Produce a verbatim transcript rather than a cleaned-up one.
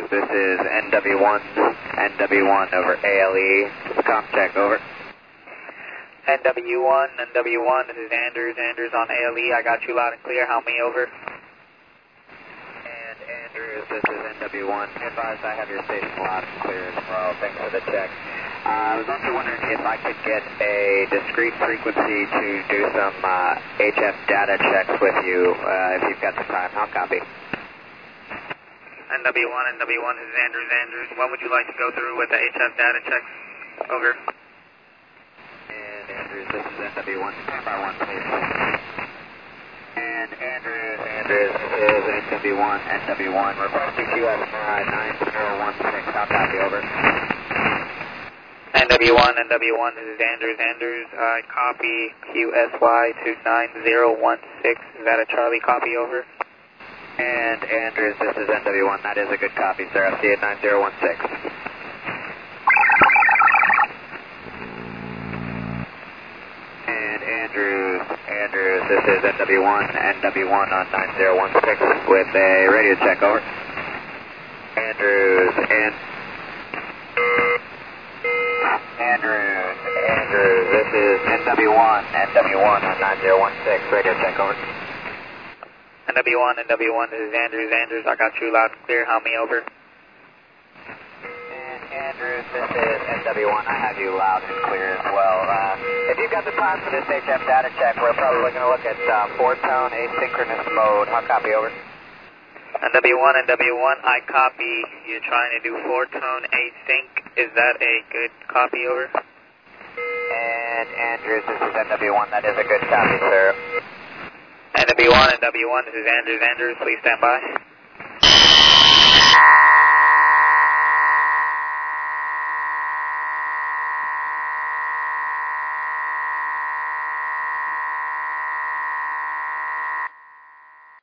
this is N W one, N W one over A L E. Com check, over. N W one, N W one, this is Andrews, Andrews on A L E. I got you loud and clear. How many over? And Andrews, this is N W one. Advised I have your station loud and clear as well. Thanks for the check. Uh, I was also wondering if I could get a discrete frequency to do some uh, H F data checks with you, uh, if you've got the time. I'll copy. N W one, N W one, this is Andrews, Andrews. When would you like to go through with the H F data checks? Over. And Andrews, this is N W one. Stand by one, please. And Andrews, Andrews, this is N W one, N W one. Requesting Q S Y nine zero one six. I'll copy, over. N W one, N W one, this is Andrews, Andrews. Uh, copy Q S Y two nine zero one six. Is that a Charlie copy, over? And Andrews, this is N W one. That is a good copy, sir. I'll see you at nine zero one six. And Andrews, Andrews, this is N W one, N W one on nine zero one six with a radio check, over. Andrews, and Andrews, Andrews, this is N W one, N W one on nine zero one six, radio check, over. N W one, N W one, this is Andrews, Andrews. I got you loud and clear. How many over? And Andrews, this is N W one. I have you loud and clear as well. Uh, if you've got the time for this H F data check, we're probably going to look at uh, four-tone asynchronous mode. I'll copy, over. N W one, N W one, I copy. You're trying to do four-tone async. Is that a good copy, over? And Andrews, this is N W one. That is a good copy, sir. N W one, N W one, this is Andrews, Andrews. Please stand by.